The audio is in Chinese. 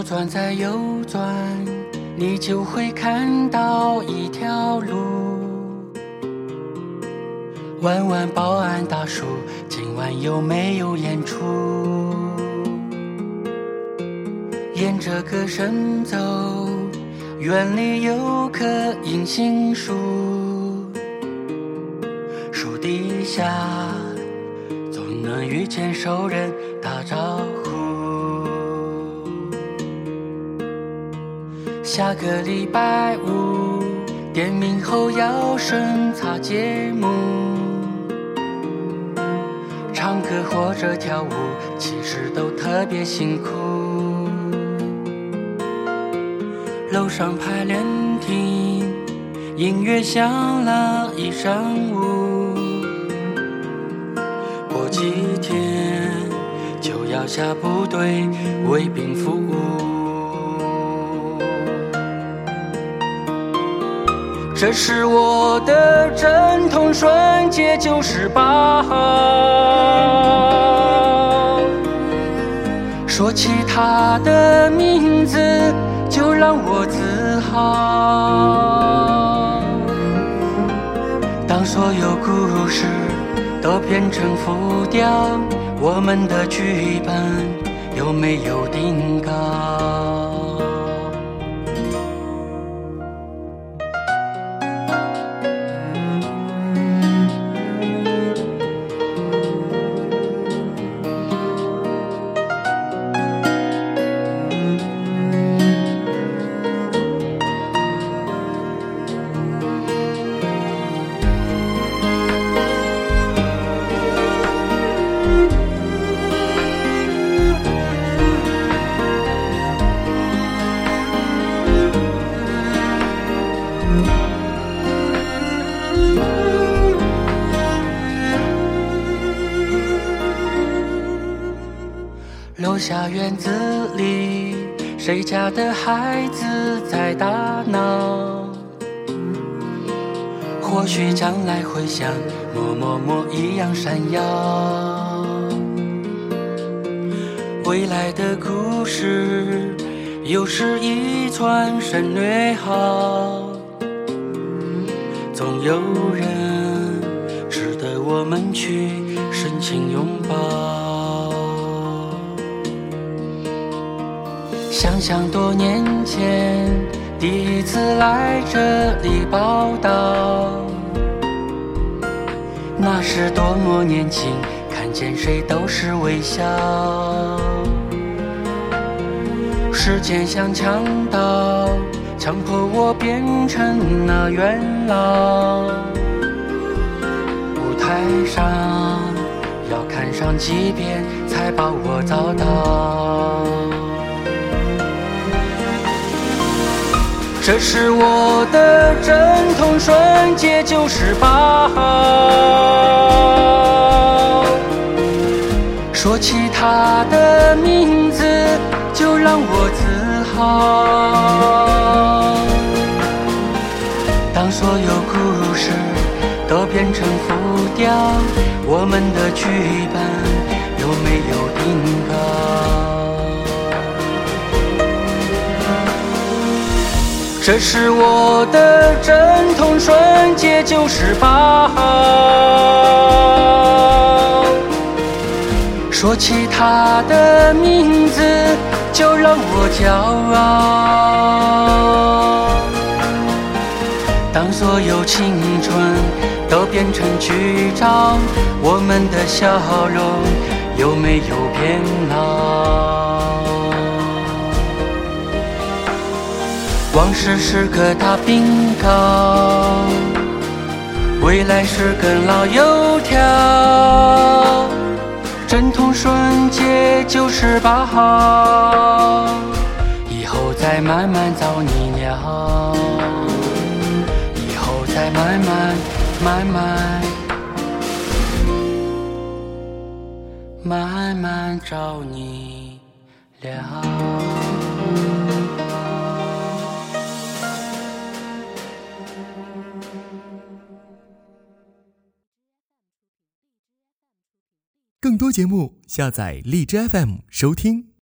左转再右转，你就会看到一条路。问问保安大叔，今晚有没有演出？沿着歌声走，园里有棵银杏树，树底下总能遇见熟人打招呼。下个礼拜五点名后要审查节目，唱歌或者跳舞其实都特别辛苦。楼上排练厅音乐响了一上午，过几天就要下部队为兵服务。这是我的阵痛瞬间98号，说起他的名字就让我自豪。当所有故事都变成浮雕，我们的剧本有没有定稿？楼下院子里，谁家的孩子在打闹？或许将来会像某某某一样闪耀。未来的故事，有时一传省略号，总有人值得我们去深情拥抱。想想多年前第一次来这里报道，那时多么年轻，看见谁都是微笑。时间像强盗，强迫我变成那元老。舞台上要看上几遍才把我找到。这是我的阵痛瞬间98号，说起他的名字就让我自豪。当所有故事都变成浮雕，我们的剧本有没有定稿？这是我的阵痛瞬间98号，说起他的名字就让我骄傲。当所有青春都变成剧照，我们的笑容有没有变老？往事是个大冰糕，未来是根老油条。阵痛瞬间98号，以后再慢慢找你聊，以后再慢慢找你聊。 更多节目，下载荔枝 FM 收听。